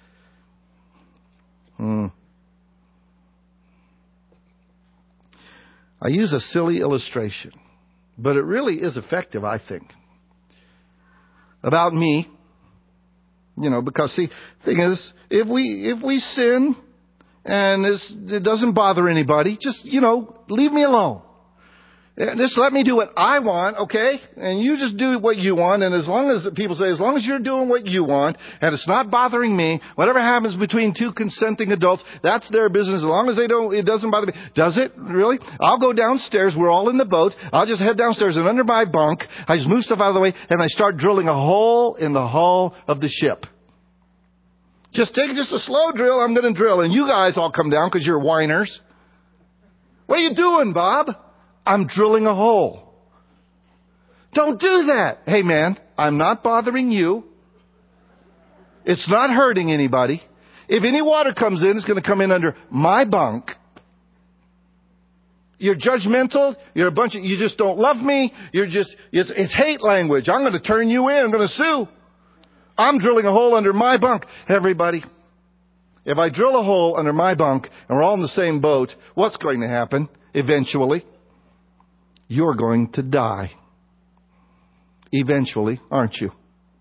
[SPEAKER 1] I use a silly illustration, but it really is effective, I think. About me, because see, the thing is, if we sin and it doesn't bother anybody, just, leave me alone. Just let me do what I want, okay? And you just do what you want. And as long as people say, as long as you're doing what you want and it's not bothering me, whatever happens between two consenting adults, that's their business. As long as it doesn't bother me. Does it really? I'll go downstairs. We're all in the boat. I'll just head downstairs, and under my bunk, I just move stuff out of the way, and I start drilling a hole in the hull of the ship. Just take a slow drill. I'm going to drill. And you guys all come down because you're whiners. What are you doing, Bob? I'm drilling a hole. Don't do that. Hey man, I'm not bothering you. It's not hurting anybody. If any water comes in, it's going to come in under my bunk. You're judgmental. You're you just don't love me. It's hate language. I'm going to turn you in. I'm going to sue. I'm drilling a hole under my bunk. Everybody, if I drill a hole under my bunk and we're all in the same boat, what's going to happen eventually? You're going to die. Eventually, aren't you?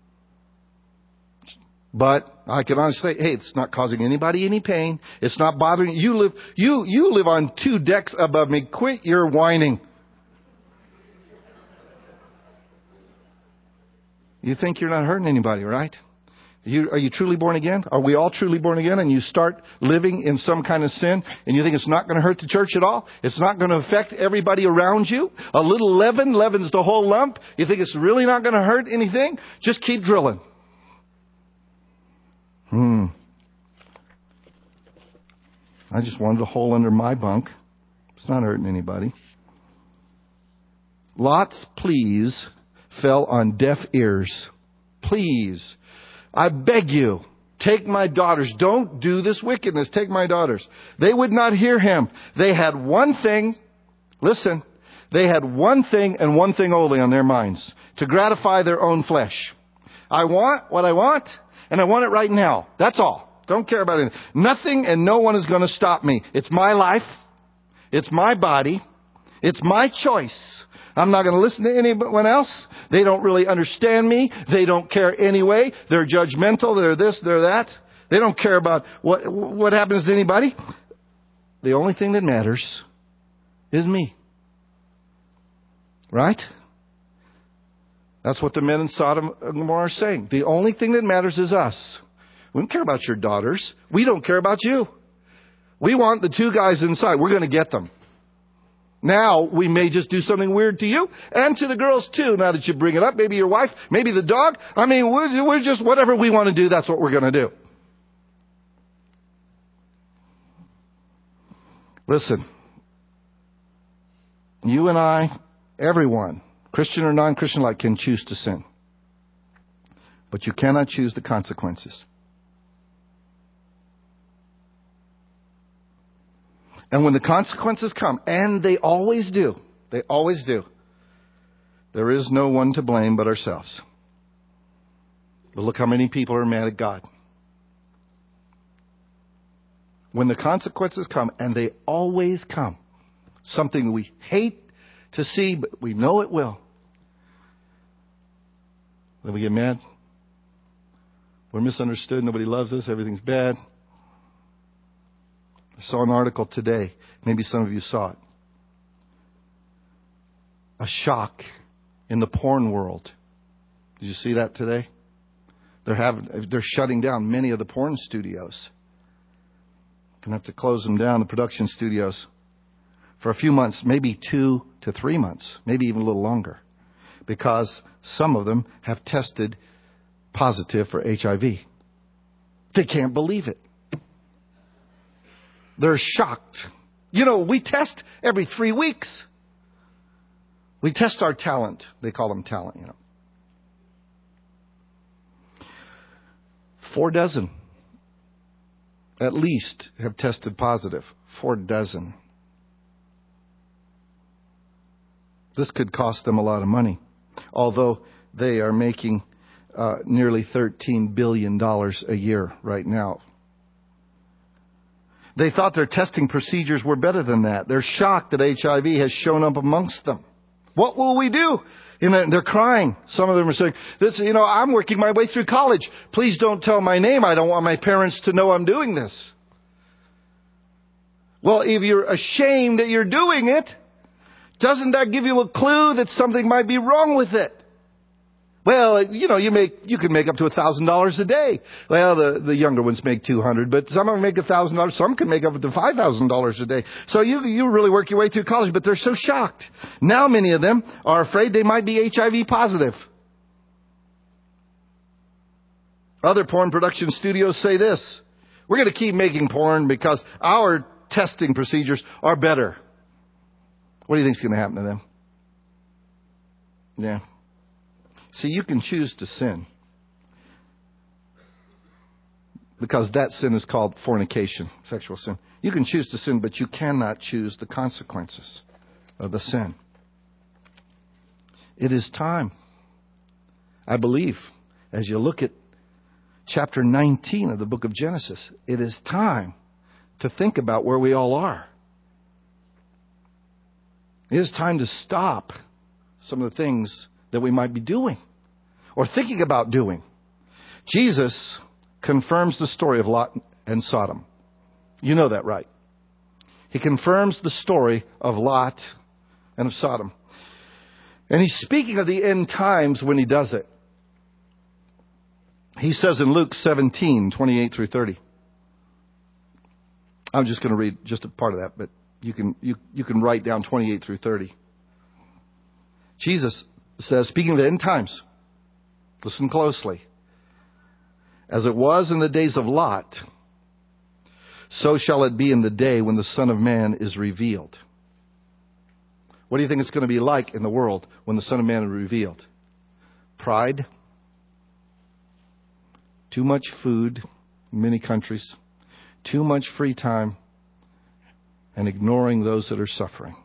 [SPEAKER 1] But I can honestly say, hey, it's not causing anybody any pain. It's not bothering you. You live on 2 decks above me. Quit your whining. You think you're not hurting anybody, right? Are you truly born again? Are we all truly born again? And you start living in some kind of sin, and you think it's not going to hurt the church at all? It's not going to affect everybody around you? A little leaven leavens the whole lump? You think it's really not going to hurt anything? Just keep drilling. I just wanted a hole under my bunk. It's not hurting anybody. Lot's pleas fell on deaf ears. Please. I beg you, take my daughters. Don't do this wickedness. Take my daughters. They would not hear him. They had one thing. Listen. They had one thing and one thing only on their minds. To gratify their own flesh. I want what I want, and I want it right now. That's all. Don't care about it. Nothing and no one is going to stop me. It's my life. It's my body. It's my choice. I'm not going to listen to anyone else. They don't really understand me. They don't care anyway. They're judgmental. They're this, they're that. They don't care about what happens to anybody. The only thing that matters is me. Right? That's what the men in Sodom and Gomorrah are saying. The only thing that matters is us. We don't care about your daughters. We don't care about you. We want the two guys inside. We're going to get them. Now, we may just do something weird to you and to the girls too, now that you bring it up. Maybe your wife, maybe the dog. I mean, we're just, whatever we want to do, that's what we're going to do. Listen, you and I, everyone, Christian or non-Christian alike, can choose to sin. But you cannot choose the consequences. And when the consequences come, and they always do, there is no one to blame but ourselves. But look how many people are mad at God. When the consequences come, and they always come, something we hate to see, but we know it will, then we get mad. We're misunderstood. Nobody loves us. Everything's bad. I saw an article today. Maybe some of you saw it. A shock in the porn world. Did you see that today? They're shutting down many of the porn studios. Going to have to close them down, the production studios, for a few months, maybe 2 to 3 months, maybe even a little longer, because some of them have tested positive for HIV. They can't believe it. They're shocked. You know, we test every 3 weeks. We test our talent. They call them talent, you know. 4 dozen, at least, have tested positive. 4 dozen. This could cost them a lot of money, although they are making nearly $13 billion a year right now. They thought their testing procedures were better than that. They're shocked that HIV has shown up amongst them. What will we do? And they're crying. Some of them are saying, I'm working my way through college. Please don't tell my name. I don't want my parents to know I'm doing this. Well, if you're ashamed that you're doing it, doesn't that give you a clue that something might be wrong with it? Well, you can make up to $1,000 a day. Well, the younger ones make $200, but some of them make $1,000. Some can make up to $5,000 a day. So you really work your way through college, but they're so shocked. Now many of them are afraid they might be HIV positive. Other porn production studios say this: we're going to keep making porn because our testing procedures are better. What do you think is going to happen to them? Yeah. See, you can choose to sin, because that sin is called fornication, sexual sin. You can choose to sin, but you cannot choose the consequences of the sin. It is time, I believe, as you look at chapter 19 of the book of Genesis, it is time to think about where we all are. It is time to stop some of the things that we might be doing or thinking about doing. Jesus confirms the story of Lot and Sodom. You know that, right? He confirms the story of Lot and of Sodom. And he's speaking of the end times when he does it. He says in Luke 17:28 through 30. I'm just going to read just a part of that, but you can write down 28 through 30. Jesus says, speaking of the end times, listen closely. As it was in the days of Lot, so shall it be in the day when the Son of Man is revealed. What do you think it's going to be like in the world when the Son of Man is revealed? Pride, too much food in many countries, too much free time, and ignoring those that are suffering.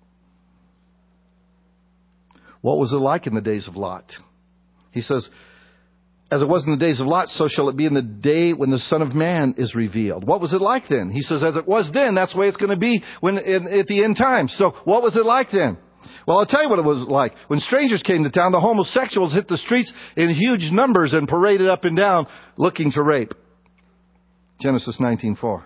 [SPEAKER 1] What was it like in the days of Lot? He says, as it was in the days of Lot, so shall it be in the day when the Son of Man is revealed. What was it like then? He says, as it was then, that's the way it's going to be at the end times. So what was it like then? Well, I'll tell you what it was like. When strangers came to town, the homosexuals hit the streets in huge numbers and paraded up and down looking to rape. Genesis 19:4.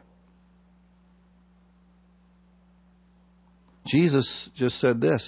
[SPEAKER 1] Jesus just said this.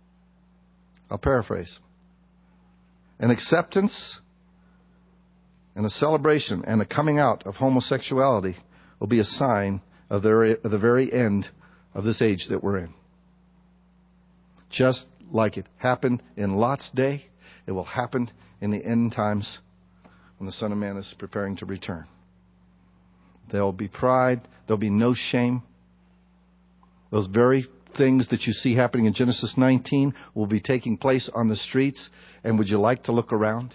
[SPEAKER 1] I'll paraphrase. An acceptance and a celebration and a coming out of homosexuality will be a sign of the very end of this age that we're in. Just like it happened in Lot's day, it will happen in the end times when the Son of Man is preparing to return. There will be pride. There will be no shame. Those very things that you see happening in Genesis 19 will be taking place on the streets. And would you like to look around?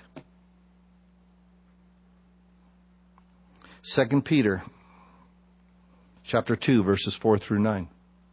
[SPEAKER 1] 2 Peter chapter 2, verses 4 through 9.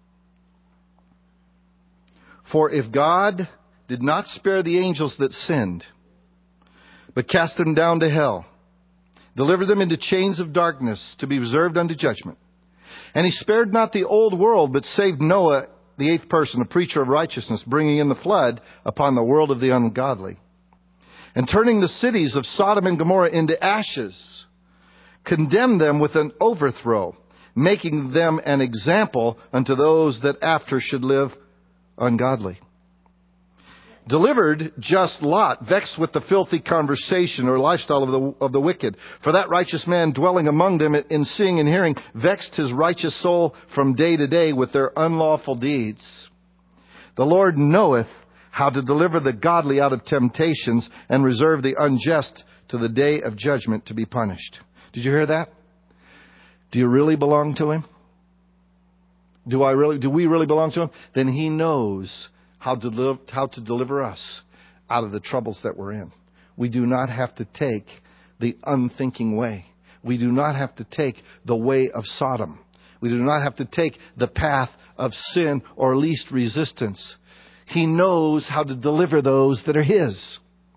[SPEAKER 1] For if God did not spare the angels that sinned, but cast them down to hell, delivered them into chains of darkness to be reserved unto judgment. And He spared not the old world, but saved Noah, the eighth person, a preacher of righteousness, bringing in the flood upon the world of the ungodly. And turning the cities of Sodom and Gomorrah into ashes, condemned them with an overthrow, making them an example unto those that after should live ungodly. Delivered just Lot, vexed with the filthy conversation or lifestyle of the wicked. For that righteous man dwelling among them in seeing and hearing, vexed his righteous soul from day to day with their unlawful deeds. The Lord knoweth how to deliver the godly out of temptations and reserve the unjust to the day of judgment to be punished. Did you hear that? Do you really belong to Him? Do we really belong to Him? Then He knows how to deliver us out of the troubles that we're in. We do not have to take the unthinking way. We do not have to take the way of Sodom. We do not have to take the path of sin or least resistance. He knows how to deliver those that are His.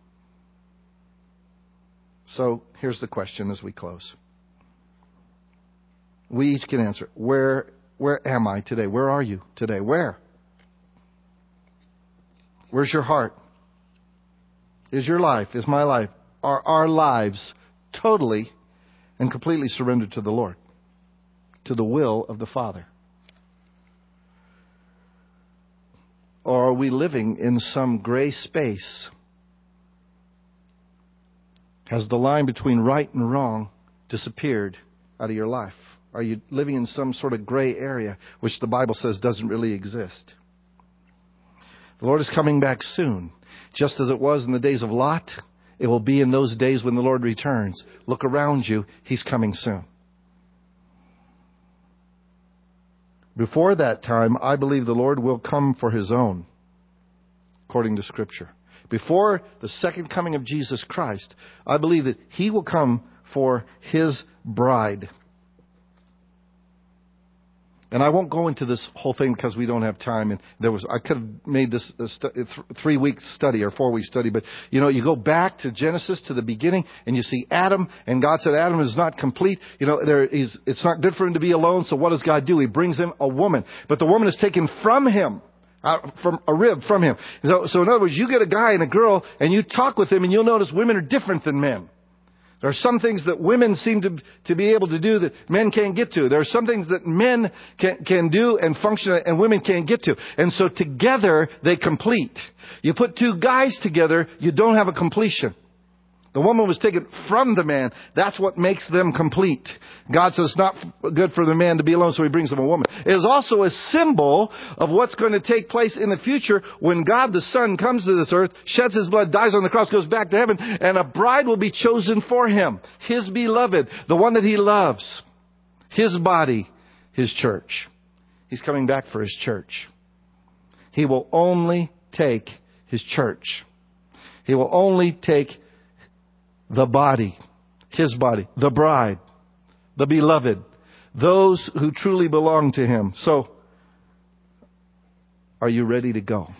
[SPEAKER 1] So here's the question as we close. We each can answer. Where am I today? Where are you today? Where? Where's your heart? Is your life, is my life, are our lives totally and completely surrendered to the Lord, to the will of the Father? Or are we living in some gray space? Has the line between right and wrong disappeared out of your life? Are you living in some sort of gray area, which the Bible says doesn't really exist? The Lord is coming back soon. Just as it was in the days of Lot, it will be in those days when the Lord returns. Look around you. He's coming soon. Before that time, I believe the Lord will come for His own, according to Scripture. Before the second coming of Jesus Christ, I believe that He will come for His bride. And I won't go into this whole thing because we don't have time. And I could have made this a 3-week study or 4-week study. But, you go back to Genesis, to the beginning, and you see Adam. And God said Adam is not complete. It's not good for him to be alone. So what does God do? He brings him a woman. But the woman is taken from him, from a rib from him. So in other words, you get a guy and a girl, and you talk with him, and you'll notice women are different than men. There are some things that women seem to be able to do that men can't get to. There are some things that men can do and function and women can't get to. And so together they complete. You put two guys together, you don't have a completion. The woman was taken from the man. That's what makes them complete. God says it's not good for the man to be alone, so He brings him a woman. It is also a symbol of what's going to take place in the future when God the Son comes to this earth, sheds His blood, dies on the cross, goes back to heaven, and a bride will be chosen for Him. His beloved, the one that He loves. His body, His church. He's coming back for His church. He will only take His church. He will only take the body, His body, the bride, the beloved, those who truly belong to Him. So, are you ready to go?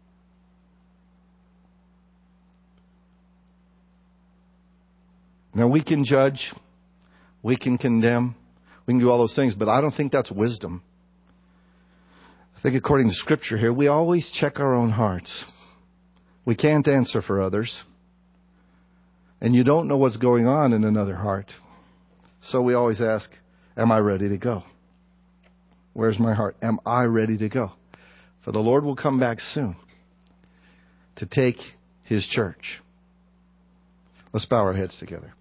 [SPEAKER 1] Now we can judge, we can condemn, we can do all those things, but I don't think that's wisdom. I think according to Scripture here, we always check our own hearts. We can't answer for others. And you don't know what's going on in another heart. So we always ask, am I ready to go? Where's my heart? Am I ready to go? For the Lord will come back soon to take His church. Let's bow our heads together.